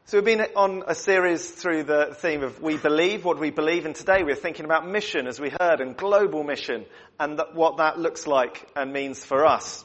So we've been on a series through the theme of we believe, what we believe, and today we're thinking about mission, as we heard, and global mission, and what that looks like and means for us.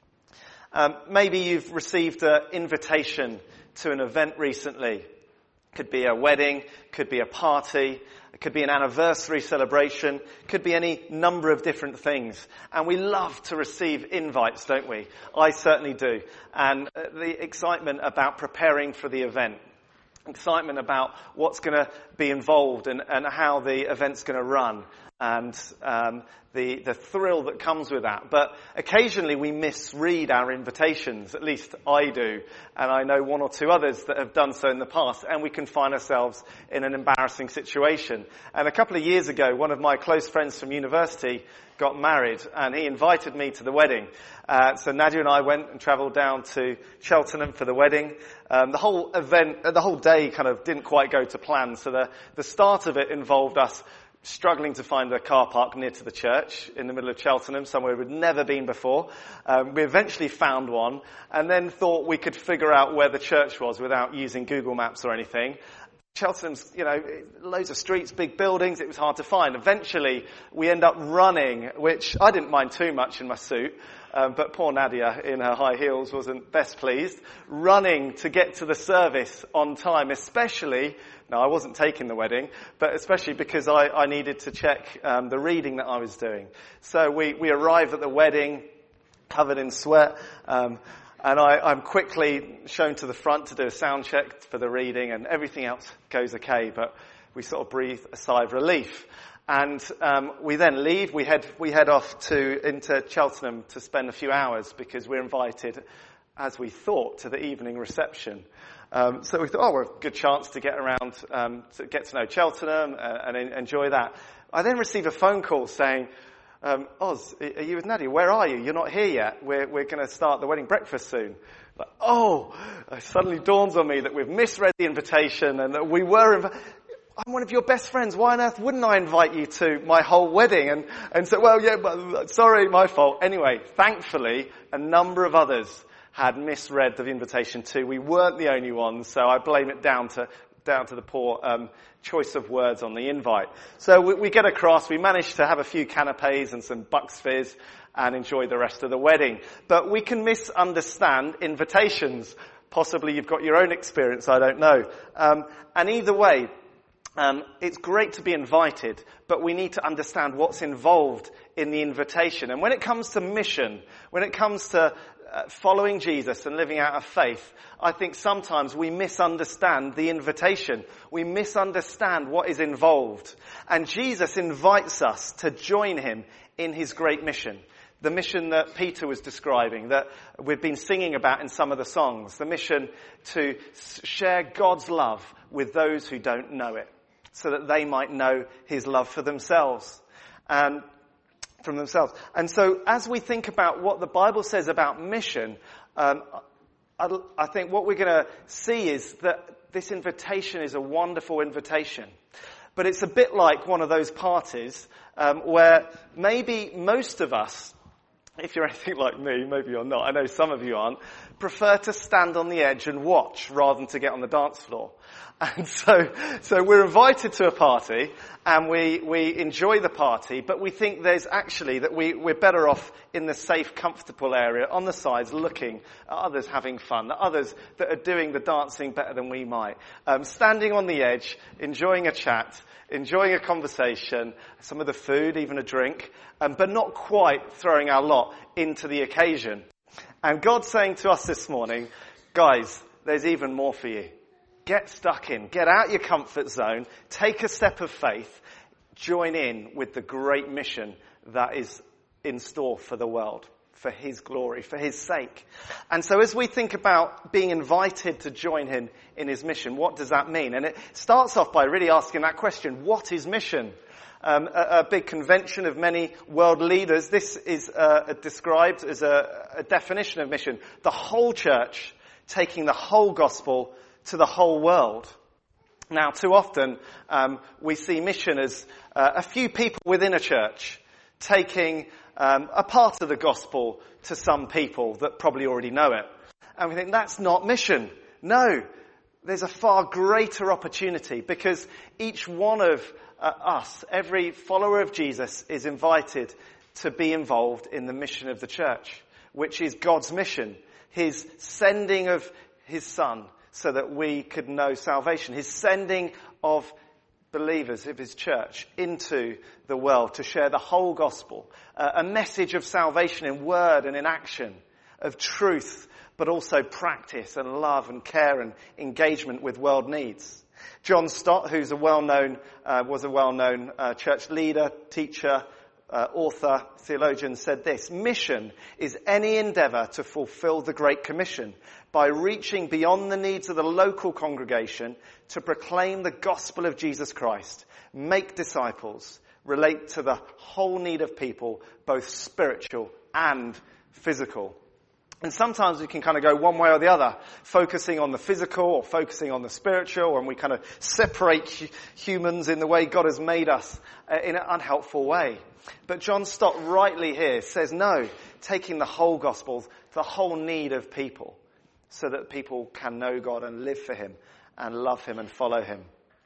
Maybe you've received an invitation to an event recently. Could be a wedding, could be a party, it could be an anniversary celebration, could be any number of different things. And we love to receive invites, don't we? I certainly do. And the excitement about preparing for the event. Excitement about what's going to be involved and how the event's going to run, and the thrill that comes with that. But occasionally we misread our invitations, at least I do, and I know one or two others that have done so in the past, and we can find ourselves in an embarrassing situation. And a couple of years ago, one of my close friends from university got married, and he invited me to the wedding. So Nadia and I went and travelled down to Cheltenham for the wedding. The whole event, the whole day kind of didn't quite go to plan. So the start of it involved us struggling to find a car park near to the church in the middle of Cheltenham, somewhere we'd never been before. We eventually found one, and then thought we could figure out where the church was without using Google Maps or anything. Cheltenham's, loads of streets, big buildings, it was hard to find. Eventually, we end up running, which I didn't mind too much in my suit, but poor Nadia in her high heels wasn't best pleased. Running to get to the service on time, I wasn't taking the wedding, but especially because I needed to check the reading that I was doing. So we arrive at the wedding, covered in sweat, and I'm quickly shown to the front to do a sound check for the reading, and everything else goes okay, but we sort of breathe a sigh of relief. And we then leave. We head off into Cheltenham to spend a few hours because we're invited, as we thought, to the evening reception. So we thought, a good chance to get around, to get to know Cheltenham and enjoy that. I then receive a phone call saying, Oz, are you with Nadia? Where are you? You're not here yet. We're going to start the wedding breakfast soon. It suddenly dawns on me that we've misread the invitation and that we were I'm one of your best friends. Why on earth wouldn't I invite you to my whole wedding? And so, sorry, my fault. Anyway, thankfully, a number of others had misread the invitation too. We weren't the only ones, so I blame it down to the poor choice of words on the invite. So we get across, we manage to have a few canapes and some Bucks Fizz and enjoy the rest of the wedding. But we can misunderstand invitations. Possibly you've got your own experience, I don't know. And either way, it's great to be invited, but we need to understand what's involved in the invitation. And when it comes to mission, when it comes to following Jesus and living out our faith, I think sometimes we misunderstand the invitation. We misunderstand what is involved. And Jesus invites us to join him in his great mission. The mission that Peter was describing, that we've been singing about in some of the songs. The mission to share God's love with those who don't know it, so that they might know his love for themselves. From themselves. And so as we think about what the Bible says about mission, I think what we're going to see is that this invitation is a wonderful invitation. But it's a bit like one of those parties where maybe most of us, if you're anything like me, maybe you're not, I know some of you aren't, prefer to stand on the edge and watch rather than to get on the dance floor. And so we're invited to a party and we enjoy the party, but we think there's actually that we're better off in the safe, comfortable area on the sides looking at others having fun, at others that are doing the dancing better than we might. Standing on the edge, enjoying a chat, enjoying a conversation, some of the food, even a drink, but not quite throwing our lot into the occasion. And God's saying to us this morning, guys, there's even more for you. Get stuck in. Get out your comfort zone. Take a step of faith. Join in with the great mission that is in store for the world, for his glory, for his sake. And so as we think about being invited to join him in his mission, what does that mean? And it starts off by really asking that question, what is mission? A big convention of many world leaders. This is described as a definition of mission. The whole church taking the whole gospel to the whole world. Now, too often, we see mission as a few people within a church taking a part of the gospel to some people that probably already know it. And we think that's not mission. No, there's a far greater opportunity, because each one of us, every follower of Jesus, is invited to be involved in the mission of the church, which is God's mission, his sending of his Son so that we could know salvation, his sending of believers of his church into the world to share the whole gospel, a message of salvation in word and in action, of truth, but also practice and love and care and engagement with world needs. John Stott, who's was a well-known church leader, teacher, author, theologian, said this: "Mission is any endeavour to fulfil the Great Commission by reaching beyond the needs of the local congregation to proclaim the gospel of Jesus Christ, make disciples, relate to the whole need of people, both spiritual and physical." And sometimes we can kind of go one way or the other, focusing on the physical or focusing on the spiritual, and we kind of separate humans in the way God has made us in an unhelpful way. But John Stott rightly here says no, taking the whole gospel, the whole need of people, so that people can know God and live for him and love him and follow him.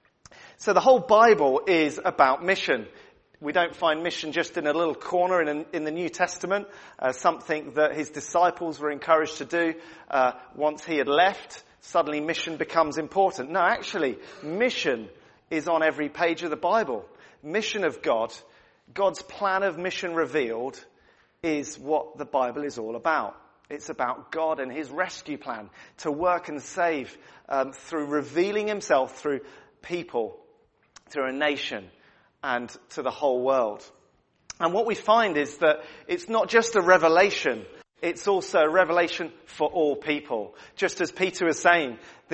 So the whole Bible is about mission. We don't find mission just in a little corner in the New Testament, something that his disciples were encouraged to do once he had left. Suddenly mission becomes important. No, actually, mission is on every page of the Bible. Mission of God, God's plan of mission revealed, is what the Bible is all about. It's about God and his rescue plan to work and save through revealing himself through people, through a nation, and to the whole world. And what we find is that it's not just a revelation, it's also a revelation for all people. Just as Peter was saying,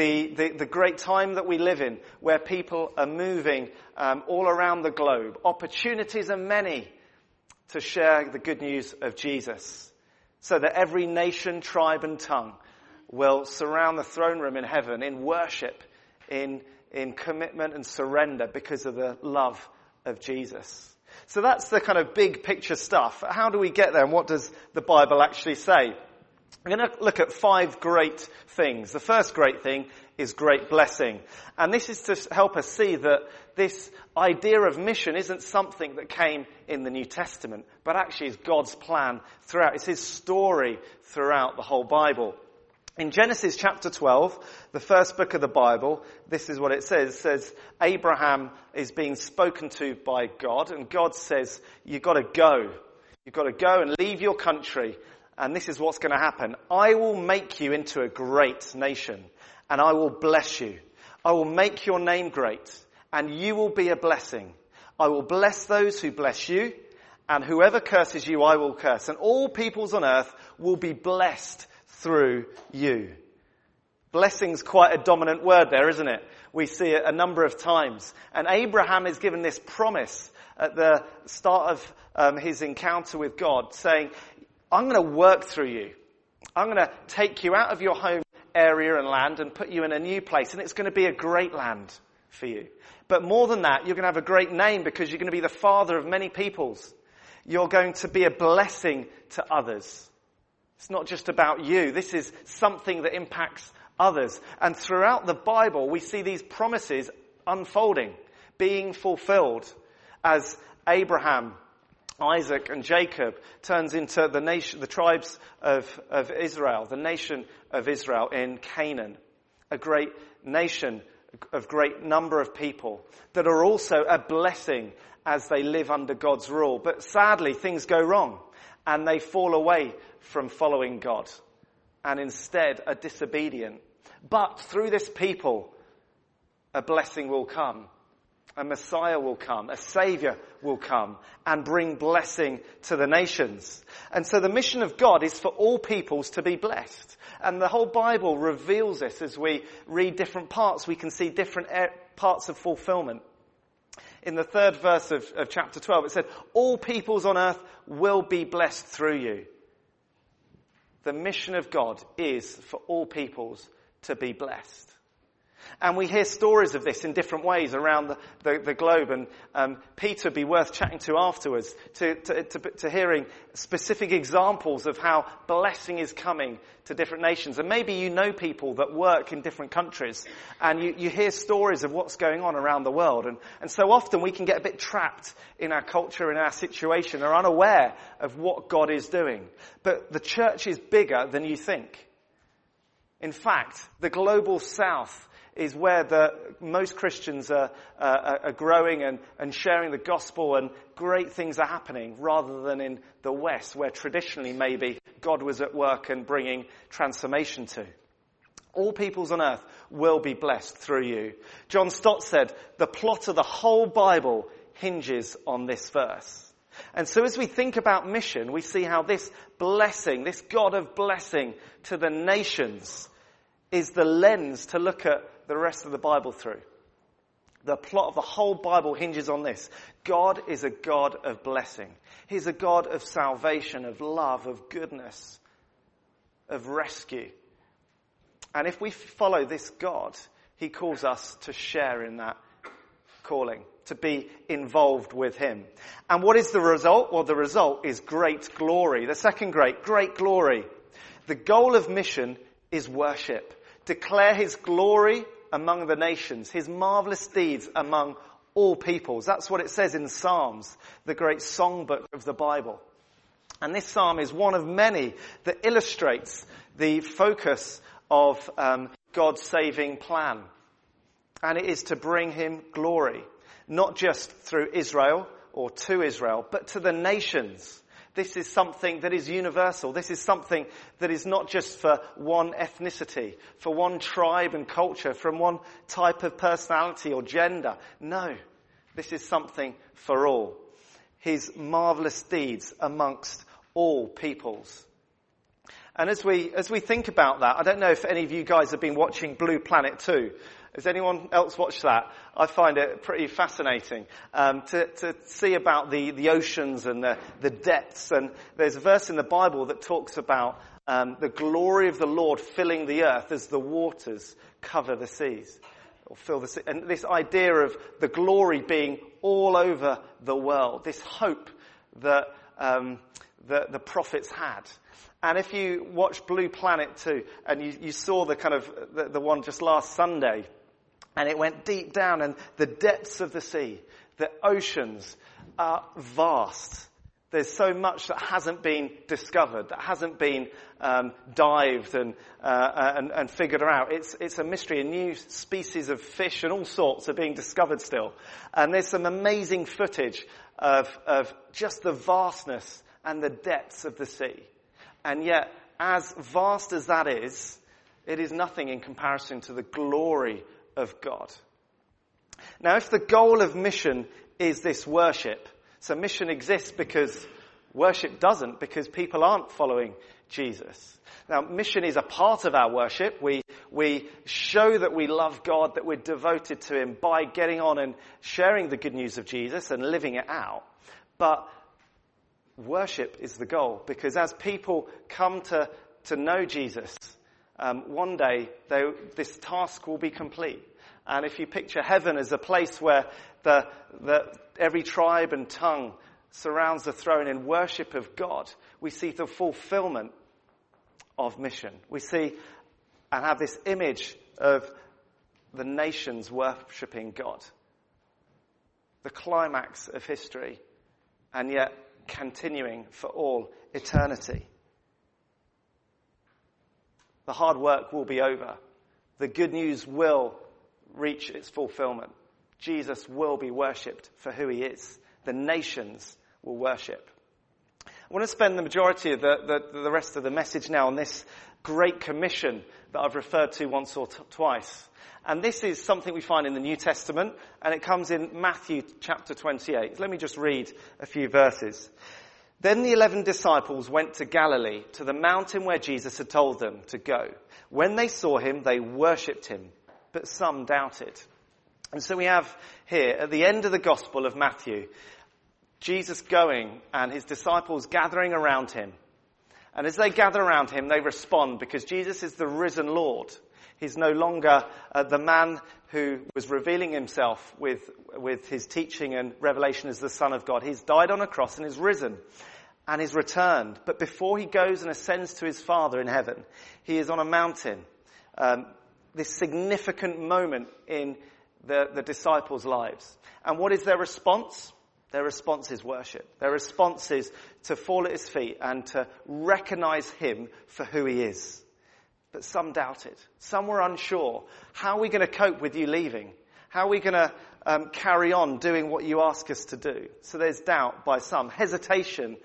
the great time that we live in, where people are moving all around the globe, opportunities are many to share the good news of Jesus, so that every nation, tribe and tongue will surround the throne room in heaven in worship, in commitment and surrender because of the love of Jesus. So that's the kind of big picture stuff. How do we get there, and what does the Bible actually say? I'm going to look at 5 great things. The first great thing is great blessing. And this is to help us see that this idea of mission isn't something that came in the New Testament, but actually is God's plan throughout. It's his story throughout the whole Bible. In Genesis chapter 12, the first book of the Bible, this is what it says. It says Abraham is being spoken to by God, and God says, you've got to go. You've got to go and leave your country, and this is what's going to happen. I will make you into a great nation, and I will bless you. I will make your name great, and you will be a blessing. I will bless those who bless you, and whoever curses you, I will curse. And all peoples on earth will be blessed through you. Blessing's quite a dominant word there, isn't it? We see it a number of times. And Abraham is given this promise at the start of his encounter with God, saying, I'm going to work through you. I'm going to take you out of your home area and land and put you in a new place. And it's going to be a great land for you. But more than that, you're going to have a great name, because you're going to be the father of many peoples. You're going to be a blessing to others. It's not just about you. This is something that impacts others. And throughout the Bible, we see these promises unfolding, being fulfilled as Abraham, Isaac and Jacob turns into the tribes of Israel, the nation of Israel in Canaan, a great nation of great number of people that are also a blessing as they live under God's rule. But sadly, things go wrong, and they fall away from following God, and instead are disobedient. But through this people, a blessing will come. A Messiah will come. A Saviour will come and bring blessing to the nations. And so the mission of God is for all peoples to be blessed. And the whole Bible reveals this. As we read different parts, we can see different parts of fulfillment. In the 3rd verse of chapter 12, it said, all peoples on earth will be blessed through you. The mission of God is for all peoples to be blessed. And we hear stories of this in different ways around the globe. And Peter would be worth chatting to afterwards, to hearing specific examples of how blessing is coming to different nations. And maybe you know people that work in different countries, and you hear stories of what's going on around the world. And so often we can get a bit trapped in our culture, in our situation, or unaware of what God is doing. But the church is bigger than you think. In fact, the global south is where most Christians are growing and sharing the gospel, and great things are happening, rather than in the West, where traditionally maybe God was at work and bringing transformation to. All peoples on earth will be blessed through you. John Stott said, the plot of the whole Bible hinges on this verse. And so as we think about mission, we see how this blessing, this God of blessing to the nations, is the lens to look at the rest of the Bible through. The plot of the whole Bible hinges on this. God is a God of blessing. He's a God of salvation, of love, of goodness, of rescue. And if we follow this God, he calls us to share in that calling, to be involved with him. And what is the result? Well, the result is great glory. The second great glory. The goal of mission is worship. Declare his glory among the nations, his marvelous deeds among all peoples. That's what it says in Psalms, the great songbook of the Bible. And this psalm is one of many that illustrates the focus of God's saving plan. And it is to bring him glory, not just through Israel or to Israel, but to the nations. This is something that is universal. This is something that is not just for one ethnicity, for one tribe and culture, from one type of personality or gender. No, this is something for all. His marvelous deeds amongst all peoples. And as we think about that, I don't know if any of you guys have been watching Blue Planet 2. Has anyone else watched that? I find it pretty fascinating to see about the oceans and the depths. And there's a verse in the Bible that talks about the glory of the Lord filling the earth as the waters cover the seas, or fill the sea. And this idea of the glory being all over the world, this hope that the prophets had. And if you watch Blue Planet 2, and you saw the kind of the one just last Sunday, and it went deep down, and the depths of the sea, the oceans are vast. There's so much that hasn't been discovered, that hasn't been dived and figured out. It's a mystery. A new species of fish and all sorts are being discovered still. And there's some amazing footage of just the vastness and the depths of the sea. And yet, as vast as that is, it is nothing in comparison to the glory of God. Now, if the goal of mission is this worship, so mission exists because worship doesn't, because people aren't following Jesus. Now, mission is a part of our worship. We show that we love God, that we're devoted to him by getting on and sharing the good news of Jesus and living it out. But worship is the goal, because as people come to know Jesus, one day this task will be complete. And if you picture heaven as a place where every tribe and tongue surrounds the throne in worship of God, we see the fulfillment of mission. We see and have this image of the nations worshipping God. The climax of history, and yet continuing for all eternity. The hard work will be over. The good news will reach its fulfillment. Jesus will be worshipped for who he is. The nations will worship. I want to spend the majority of the rest of the message now on this Great Commission that I've referred to once or twice. And this is something we find in the New Testament, and it comes in Matthew chapter 28. Let me just read a few verses. Then the 11 disciples went to Galilee, to the mountain where Jesus had told them to go. When they saw him, they worshipped him, but some doubted. And so we have here, at the end of the Gospel of Matthew, Jesus going and his disciples gathering around him. And as they gather around him, they respond, because Jesus is the risen Lord. He's no longer the man who was revealing himself with his teaching and revelation as the Son of God. He's died on a cross and is risen and is returned. But before he goes and ascends to his Father in heaven, he is on a mountain. This significant moment in the disciples' lives. And what is their response? Their response is worship. Their response is to fall at his feet and to recognize him for who he is. But some doubted. Some were unsure. How are we going to cope with you leaving? How are we going to carry on doing what you ask us to do? So there's doubt by some, hesitation,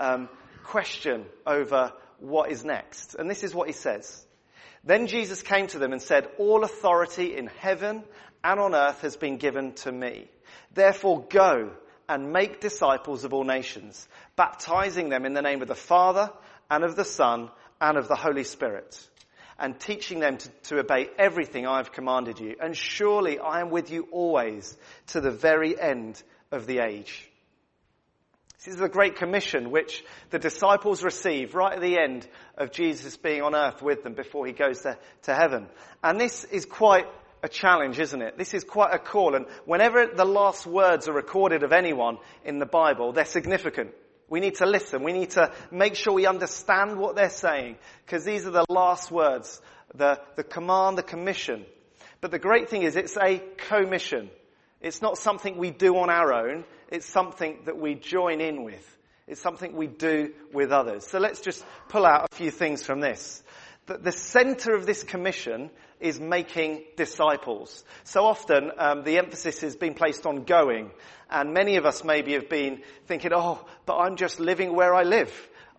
question over what is next. And this is what he says. Then Jesus came to them and said, "All authority in heaven and on earth has been given to me. Therefore go and make disciples of all nations, baptizing them in the name of the Father and of the Son and of the Holy Spirit, and teaching them to obey everything I have commanded you. And surely I am with you always to the very end of the age." This is the Great Commission which the disciples receive right at the end of Jesus being on earth with them before he goes to heaven. And this is quite a challenge, isn't it? This is quite a call. And whenever the last words are recorded of anyone in the Bible, they're significant. We need to listen. We need to make sure we understand what they're saying, because these are the last words, the command, the commission. But the great thing is it's a commission. It's not something we do on our own. It's something that we join in with. It's something we do with others. So let's just pull out a few things from this. The center of this commission is making disciples. So often the emphasis has been placed on going. And many of us maybe have been thinking, but I'm just living where I live.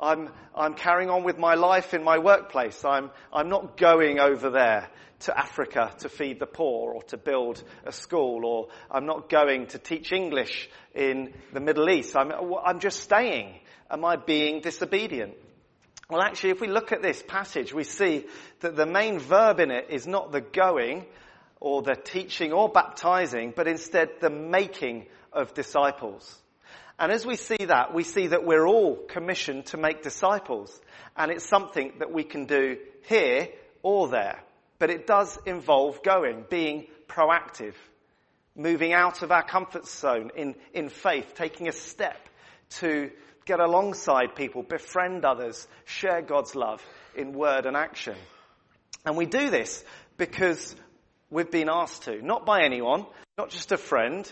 I'm carrying on with my life in my workplace. I'm not going over there to Africa to feed the poor or to build a school, or I'm not going to teach English in the Middle East. I'm just staying. Am I being disobedient? Well, actually, if we look at this passage, we see that the main verb in it is not the going or the teaching or baptizing, but instead the making of disciples. And as we see that we're all commissioned to make disciples. And it's something that we can do here or there. But it does involve going, being proactive, moving out of our comfort zone in faith, taking a step to get alongside people, befriend others, share God's love in word and action. And we do this because we've been asked to, not by anyone, not just a friend.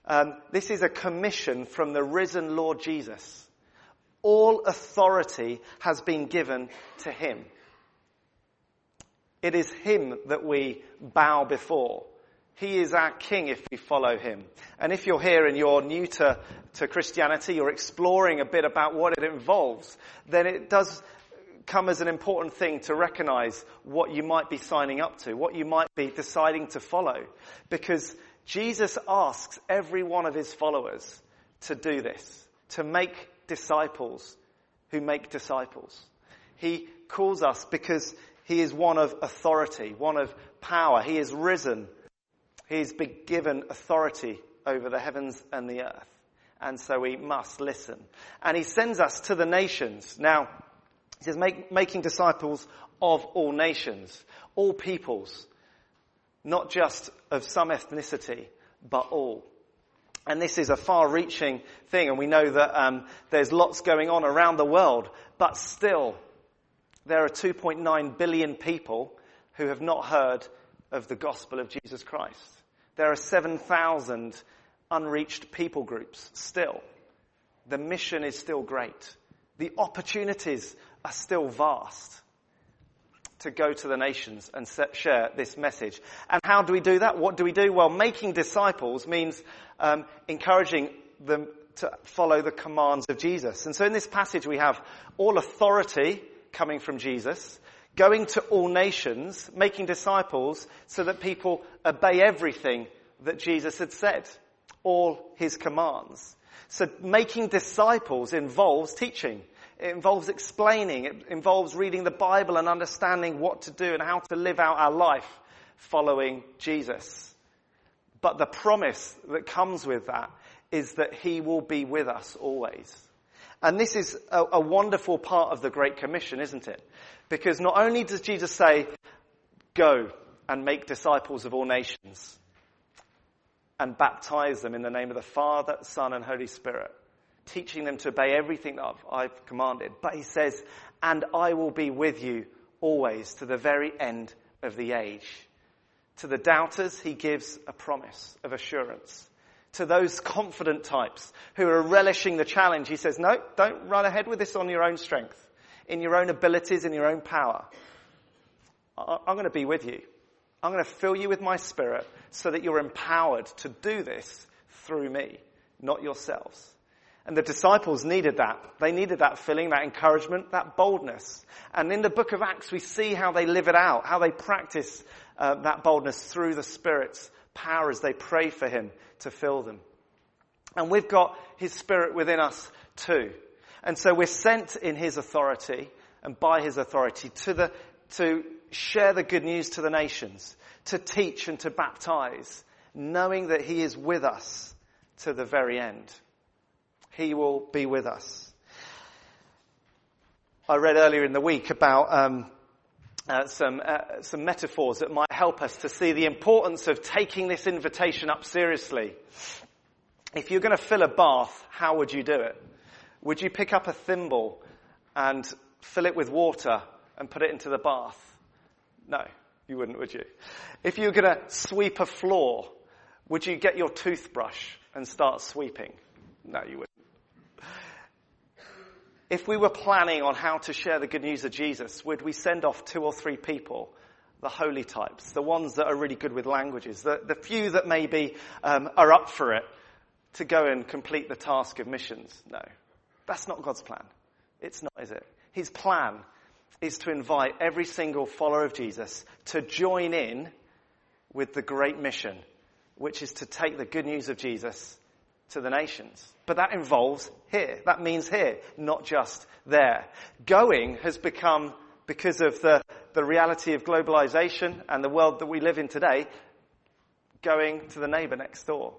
This is a commission from the risen Lord Jesus. All authority has been given to him. It is him that we bow before. He is our king if we follow him. And if you're here and you're new to Christianity, you're exploring a bit about what it involves, then it does come as an important thing to recognize what you might be signing up to, what you might be deciding to follow. Because Jesus asks every one of his followers to do this, to make disciples who make disciples. He calls us because he is one of authority, one of power. He is risen. He's been given authority over the heavens and the earth. And so we must listen. And he sends us to the nations. Now, he says making disciples of all nations, all peoples, not just of some ethnicity, but all. And this is a far-reaching thing. And we know that there's lots going on around the world. But still, there are 2.9 billion people who have not heard of the gospel of Jesus Christ. There are 7,000 unreached people groups still. The mission is still great. The opportunities are still vast to go to the nations and share this message. And how do we do that? What do we do? Well, making disciples means encouraging them to follow the commands of Jesus. And so in this passage we have all authority coming from Jesus, going to all nations, making disciples so that people obey everything that Jesus had said, all his commands. So making disciples involves teaching. It involves explaining. It involves reading the Bible and understanding what to do and how to live out our life following Jesus. But the promise that comes with that is that he will be with us always. And this is a wonderful part of the Great Commission, isn't it? Because not only does Jesus say, go and make disciples of all nations and baptize them in the name of the Father, Son, and Holy Spirit, teaching them to obey everything that I've commanded. But he says, and I will be with you always to the very end of the age. To the doubters, he gives a promise of assurance. To those confident types who are relishing the challenge, he says, no, don't run ahead with this on your own strength, in your own abilities, in your own power. I'm going to be with you. I'm going to fill you with my Spirit so that you're empowered to do this through me, not yourselves. And the disciples needed that. They needed that filling, that encouragement, that boldness. And in the book of Acts, we see how they live it out, how they practice that boldness through the Spirit's power as they pray for him to fill them. And we've got his Spirit within us too. And so we're sent in his authority and by his authority to share the good news to the nations, to teach and to baptize, knowing that he is with us to the very end. He will be with us. I read earlier in the week about some metaphors that might help us to see the importance of taking this invitation up seriously. If you're going to fill a bath, how would you do it? Would you pick up a thimble and fill it with water and put it into the bath? No, you wouldn't, would you? If you were going to sweep a floor, would you get your toothbrush and start sweeping? No, you wouldn't. If we were planning on how to share the good news of Jesus, would we send off 2 or 3 people, the holy types, the ones that are really good with languages, the few that maybe are up for it, to go and complete the task of missions? No, that's not God's plan. It's not, is it? His plan is to invite every single follower of Jesus to join in with the great mission, which is to take the good news of Jesus to the nations. But that involves here. That means here, not just there. Going has become, because of the reality of globalization and the world that we live in today, going to the neighbor next door,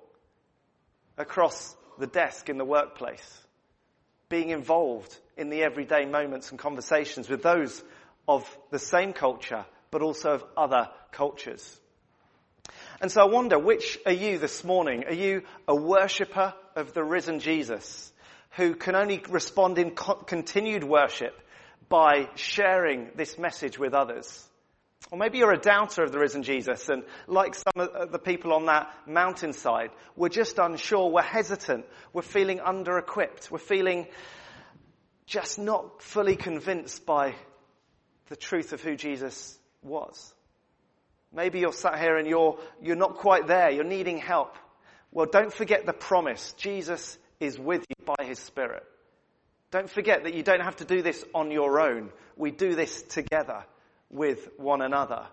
across the desk in the workplace, being involved in the everyday moments and conversations with those of the same culture, but also of other cultures. And so I wonder, which are you this morning? Are you a worshipper of the risen Jesus who can only respond in continued worship by sharing this message with others? Or maybe you're a doubter of the risen Jesus, and like some of the people on that mountainside, we're just unsure, we're hesitant, we're feeling under-equipped, we're feeling just not fully convinced by the truth of who Jesus was. Maybe you're sat here and you're not quite there, you're needing help. Well, don't forget the promise. Jesus is with you by his Spirit. Don't forget that you don't have to do this on your own. We do this together with one another.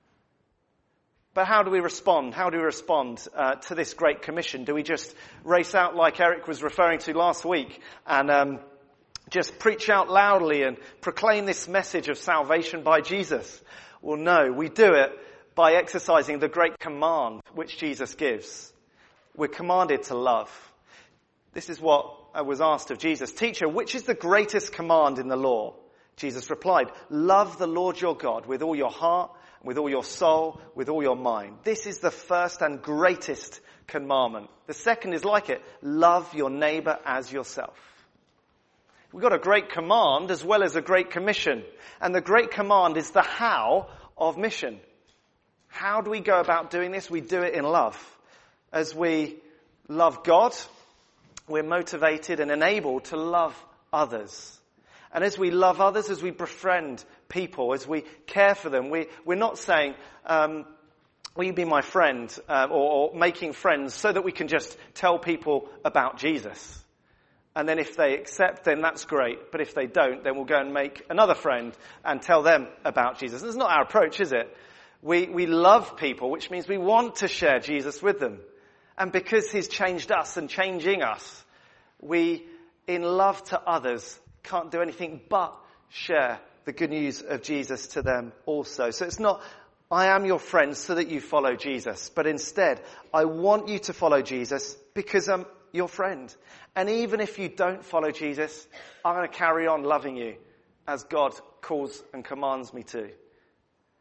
But how do we respond? How do we respond to this great commission? Do we just race out like Eric was referring to last week and just preach out loudly and proclaim this message of salvation by Jesus? Well, no, we do it by exercising the great command which Jesus gives. We're commanded to love. This is what was asked of Jesus. Teacher, which is the greatest command in the law? Jesus replied, love the Lord your God with all your heart, with all your soul, with all your mind. This is the first and greatest commandment. The second is like it. Love your neighbor as yourself. We've got a great command as well as a great commission. And the great command is the how of mission. How do we go about doing this? We do it in love. As we love God, we're motivated and enabled to love others. And as we love others, as we befriend people, as we care for them, we're not saying, will you be my friend, or making friends so that we can just tell people about Jesus. And then if they accept, then that's great. But if they don't, then we'll go and make another friend and tell them about Jesus. That's not our approach, is it? We love people, which means we want to share Jesus with them. And because he's changed us and changing us, we, in love to others, can't do anything but share the good news of Jesus to them also. So it's not, I am your friend so that you follow Jesus. But instead, I want you to follow Jesus because I'm your friend. And even if you don't follow Jesus, I'm going to carry on loving you as God calls and commands me to.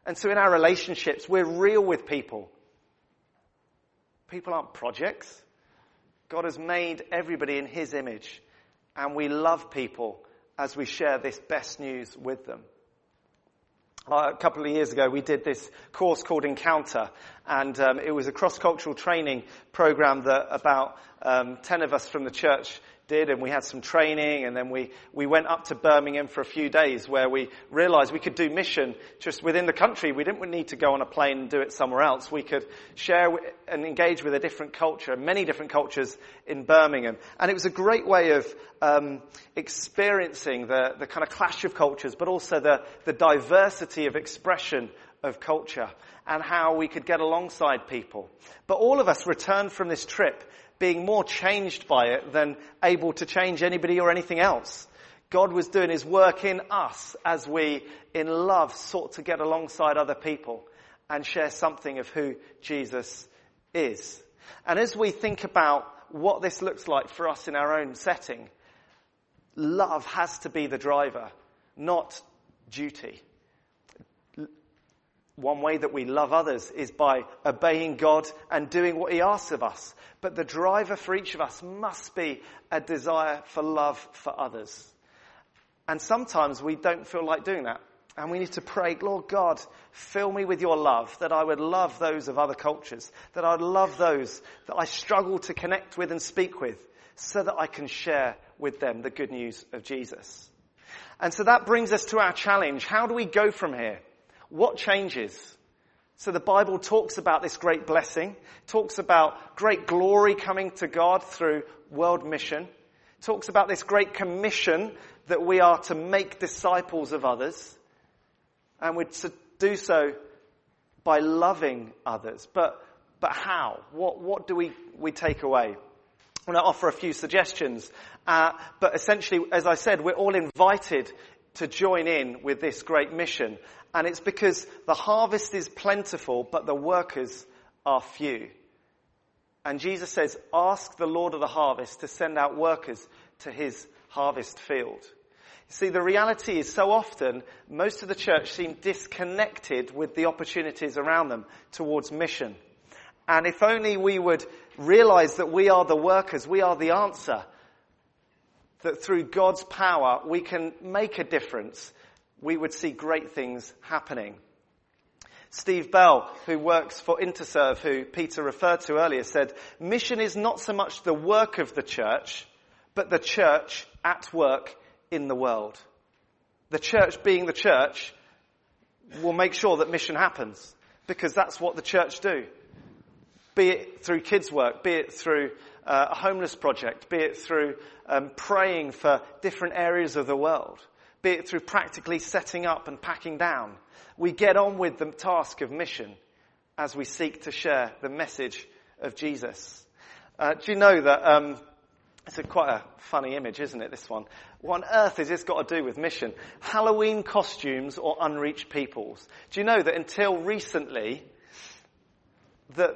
And so in our relationships, we're real with people. People aren't projects. God has made everybody in his image, and we love people as we share this best news with them. A couple of years ago, we did this course called Encounter, and it was a cross-cultural training program that about 10 of us from the church did, and we had some training, and then we went up to Birmingham for a few days where we realized we could do mission just within the country. We didn't need to go on a plane and do it somewhere else. We could share and engage with a different culture, many different cultures in Birmingham. And it was a great way of experiencing the kind of clash of cultures, but also the diversity of expression of culture and how we could get alongside people. But all of us returned from this trip being more changed by it than able to change anybody or anything else. God was doing his work in us as we, in love, sought to get alongside other people and share something of who Jesus is. And as we think about what this looks like for us in our own setting, love has to be the driver, not duty. One way that we love others is by obeying God and doing what he asks of us. But the driver for each of us must be a desire for love for others. And sometimes we don't feel like doing that. And we need to pray, Lord God, fill me with your love, that I would love those of other cultures, that I would love those that I struggle to connect with and speak with, so that I can share with them the good news of Jesus. And so that brings us to our challenge. How do we go from here? What changes? So the Bible talks about this great blessing, talks about great glory coming to God through world mission, talks about this great commission that we are to make disciples of others, and we're to do so by loving others. But how? What do we take away? I'm going to offer a few suggestions, but essentially, as I said, we're all invited to join in with this great mission. And it's because the harvest is plentiful, but the workers are few. And Jesus says, ask the Lord of the harvest to send out workers to his harvest field. You see, the reality is so often, most of the church seem disconnected with the opportunities around them towards mission. And if only we would realize that we are the workers, we are the answer, that through God's power we can make a difference, we would see great things happening. Steve Bell, who works for Interserve, who Peter referred to earlier, said, mission is not so much the work of the church, but the church at work in the world. The church being the church will make sure that mission happens, because that's what the church do. Be it through kids' work, be it through a homeless project, be it through praying for different areas of the world, be it through practically setting up and packing down. We get on with the task of mission as we seek to share the message of Jesus. Do you know that it's quite a funny image, isn't it, this one? What on earth has this got to do with mission? Halloween costumes or unreached peoples? Do you know that until recently, that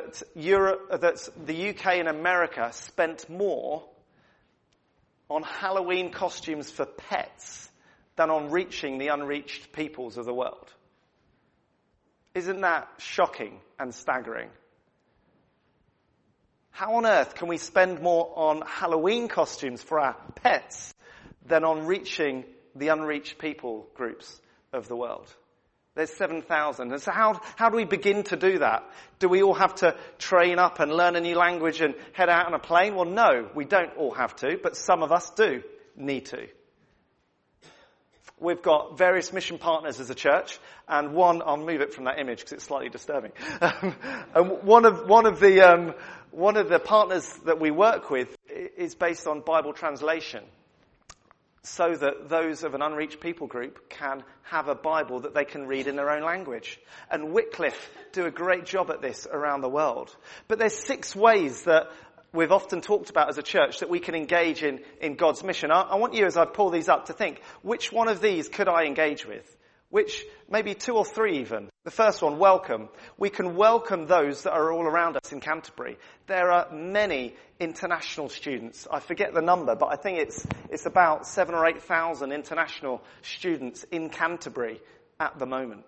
the UK and America spent more on Halloween costumes for pets than on reaching the unreached peoples of the world? Isn't that shocking and staggering? How on earth can we spend more on Halloween costumes for our pets than on reaching the unreached people groups of the world? There's 7,000. And so how do we begin to do that? Do we all have to train up and learn a new language and head out on a plane? Well, no, we don't all have to, but some of us do need to. We've got various mission partners as a church, and I'll move it from that image because it's slightly disturbing. And one of the partners that we work with is based on Bible translation, so that those of an unreached people group can have a Bible that they can read in their own language. And Wycliffe do a great job at this around the world. But there's 6 ways that we've often talked about as a church that we can engage in God's mission. I want you, as I pull these up, to think, which one of these could I engage with? Which, maybe 2 or 3 even. The first one, welcome. We can welcome those that are all around us in Canterbury. There are many international students. I forget the number, but I think it's about 7,000 or 8,000 international students in Canterbury at the moment.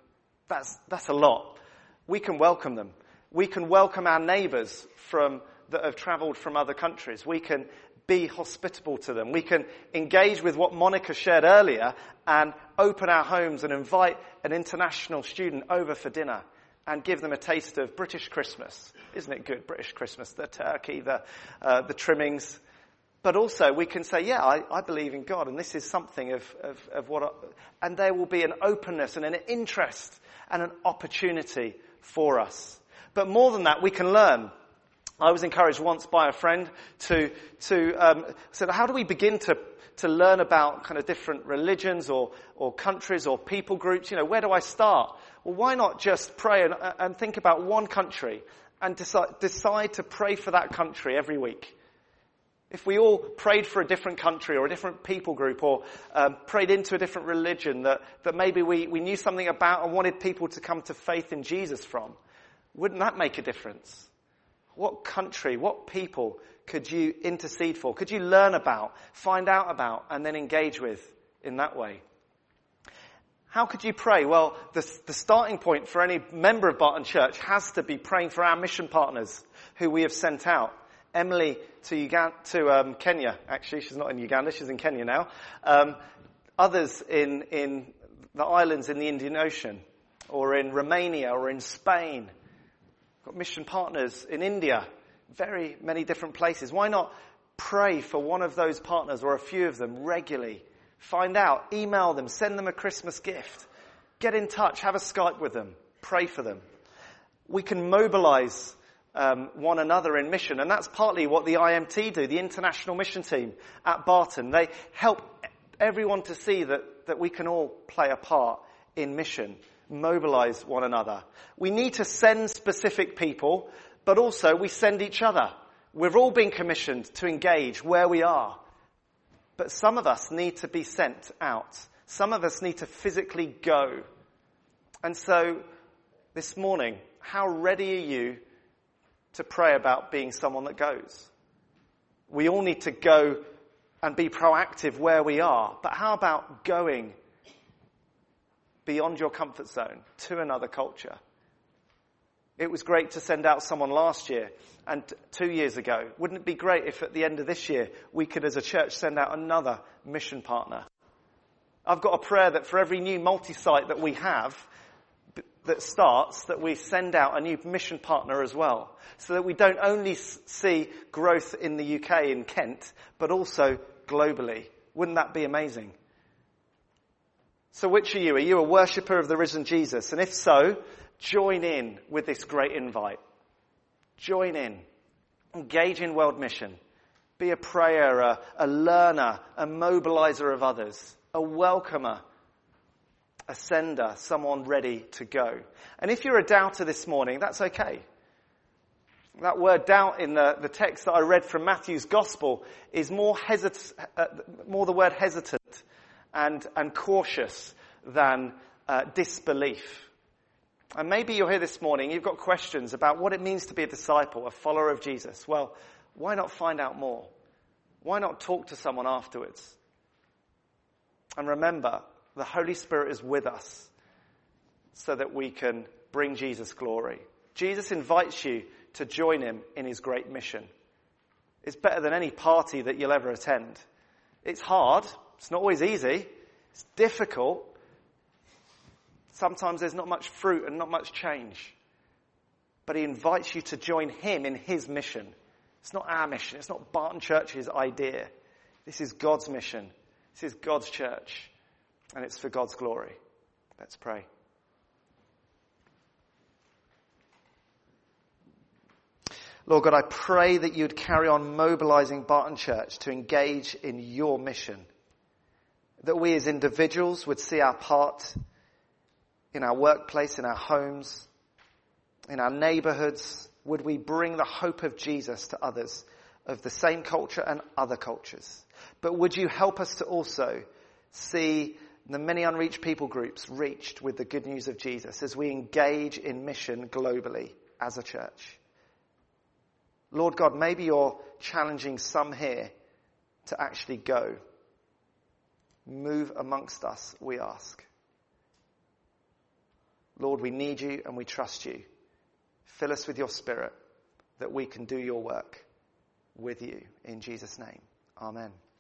That's a lot. We can welcome them. We can welcome our neighbours that have travelled from other countries. We can be hospitable to them. We can engage with what Monica shared earlier and open our homes and invite an international student over for dinner and give them a taste of British Christmas. Isn't it good, British Christmas? The turkey, the trimmings. But also we can say, yeah, I believe in God, and this is something of what... and there will be an openness and an interest and an opportunity for us. But more than that, we can learn. I was encouraged once by a friend to said, how do we begin to learn about kind of different religions or countries or people groups? Where do I start? Well, why not just pray and think about one country and decide to pray for that country every week? If we all prayed for a different country or a different people group or prayed into a different religion that maybe we knew something about and wanted people to come to faith in Jesus from, wouldn't that make a difference? What country, what people could you intercede for? Could you learn about, find out about, and then engage with in that way? How could you pray? Well, the starting point for any member of Barton Church has to be praying for our mission partners who we have sent out. Emily to Kenya, actually. She's not in Uganda, she's in Kenya now. Others in the islands in the Indian Ocean, or in Romania, or in Spain. Got mission partners in India, very many different places. Why not pray for one of those partners or a few of them regularly? Find out, email them, send them a Christmas gift. Get in touch, have a Skype with them, pray for them. We can mobilize one another in mission, and that's partly what the IMT do, the International Mission Team at Barton. They help everyone to see that we can all play a part in mission. Mobilize one another. We need to send specific people, but also we send each other. We've all been commissioned to engage where we are. But some of us need to be sent out. Some of us need to physically go. And so this morning, how ready are you to pray about being someone that goes? We all need to go and be proactive where we are. But how about going beyond your comfort zone to another culture? It was great to send out someone last year and 2 years ago. Wouldn't it be great if at the end of this year we could as a church send out another mission partner? I've got a prayer that for every new multi-site that we have that starts, that we send out a new mission partner as well, so that we don't only see growth in the UK, in Kent, but also globally. Wouldn't that be amazing? So which are you? Are you a worshipper of the risen Jesus? And if so, join in with this great invite. Join in. Engage in world mission. Be a prayer, a learner, a mobilizer of others, a welcomer, a sender, someone ready to go. And if you're a doubter this morning, that's okay. That word doubt in the text that I read from Matthew's Gospel is more the word hesitant and cautious than disbelief. And maybe you're here this morning, you've got questions about what it means to be a disciple, a follower of Jesus. Well, why not find out more? Why not talk to someone afterwards? And remember, the Holy Spirit is with us so that we can bring Jesus glory. Jesus invites you to join him in his great mission. It's better than any party that you'll ever attend. It's hard. It's not always easy. It's difficult. Sometimes there's not much fruit and not much change. But he invites you to join him in his mission. It's not our mission. It's not Barton Church's idea. This is God's mission. This is God's church. And it's for God's glory. Let's pray. Lord God, I pray that you'd carry on mobilizing Barton Church to engage in your mission. That we as individuals would see our part in our workplace, in our homes, in our neighborhoods. Would we bring the hope of Jesus to others of the same culture and other cultures? But would you help us to also see the many unreached people groups reached with the good news of Jesus as we engage in mission globally as a church? Lord God, maybe you're challenging some here to actually go. Move amongst us, we ask. Lord, we need you and we trust you. Fill us with your Spirit that we can do your work with you. In Jesus' name, amen.